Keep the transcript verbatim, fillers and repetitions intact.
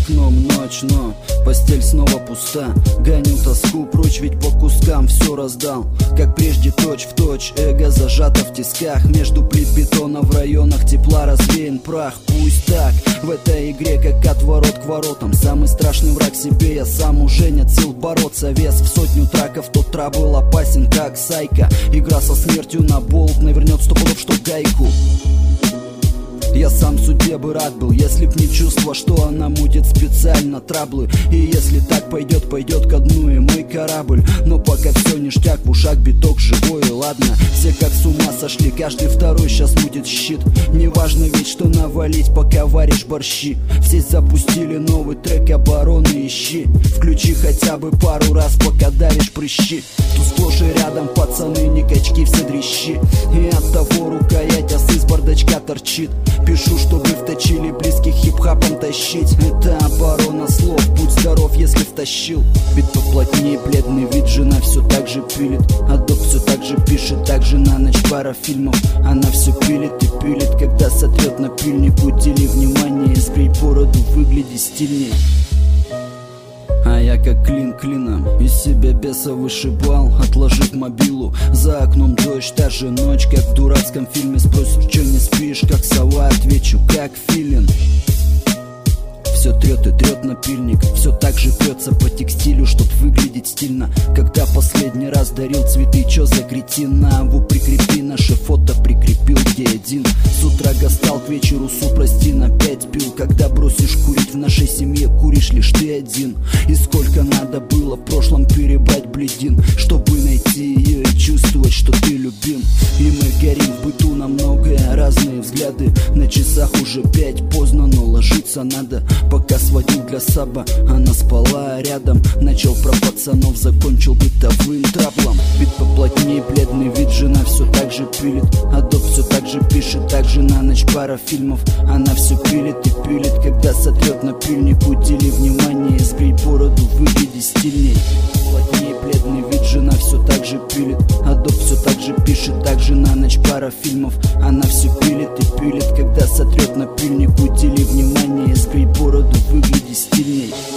окном ночь, но постель снова пуста. Гоню тоску прочь, ведь по кускам все раздал. Как прежде точь в точь, эго зажато в тисках. Между плит бетона в районах тепла развеян прах. Пусть так, в этой игре как от ворот к воротам. Самый страшный враг себе, я сам уже нет сил бороться. Вес в сотню траков, тот трабл опасен как сайка. Игра со смертью на болт, навернет сто пудов, что гайку. Я сам судьбе бы рад был, если б не чувство, что она мутит специально траблы. И если так пойдет, пойдет ко дну и мой корабль. Но пока все ништяк, в ушах биток живой, и ладно. Все как с ума сошли, каждый второй сейчас мутит щит. Неважно ведь, что навалить, пока варишь борщи. Все запустили новый трек обороны, ищи. Включи хотя бы пару раз, пока давишь прыщи. Тут сплошь и рядом пацаны, не качки, все дрищи. И от того рукоять осы с бардачка торчит. Пишу, чтобы вточили близких хип-хапом тащить. Это оборона слов, будь здоров, если втащил. Бит поплотнее, бледный вид, жена все так же пилит. А док все так же пишет, так же на ночь пара фильмов. Она все пилит и пилит, когда сотрет напильник. Удели внимание, сбрей бороду, выгляди стильней. А я как клин клином из себя беса вышибал, отложив мобилу. За окном дождь, та же ночь, как в дурацком фильме. Спросишь, че не спишь, как сова, отвечу, как филин. Все трет и трет напильник, все так же трется по текстилю, чтоб выглядеть стильно. Когда последний раз дарил цветы, чё за кретин? На аву прикрепи, наше фото прикрепил, где один. С утра гастал, к вечеру супрастин опять пил. Когда бросишь курить, в нашей семье куришь лишь ты один. И сколько надо было в прошлом перебрать бледин, чтобы найти ее и чувствовать, что ты любим. И мы горим в быту на многое, разные взгляды. На часах уже пять, поздно, но ложиться надо. Пока сводил для саба, она спала рядом. Начал про пацанов, закончил бытовым траблом. Бит поплотнее, бледный вид, жена все так же пилит. А док все так же пишет, так же на ночь пара фильмов. Она все пилит и пилит, когда сотрет напильник. Удели внимание, сбрей бороду, выгляди стильней. Плотнее, бледный вид, жена все так же пилит. А док все так же пишет, так же на ночь пара фильмов. Она все пилит и пилит, когда сотрет напильник. Удели внимание, сбрей бороду, выгляди стильней.